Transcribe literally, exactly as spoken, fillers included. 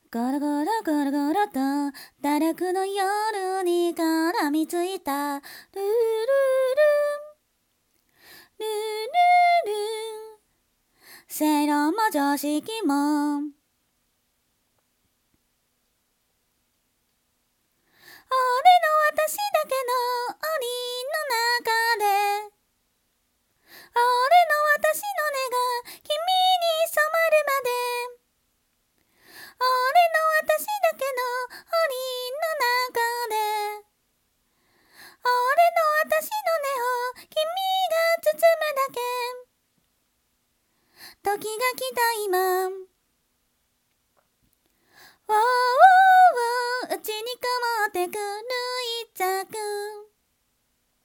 ゴロゴロゴロゴロと堕落の夜に絡みついたルールルルルルル正論も常識も俺の私だけの檻の中で俺の私の根が君に染まるまで俺の私だけの檻の中で俺の私の根を君が包むだけ時が来た今ウォーウォーウォーうちにこもってくる一着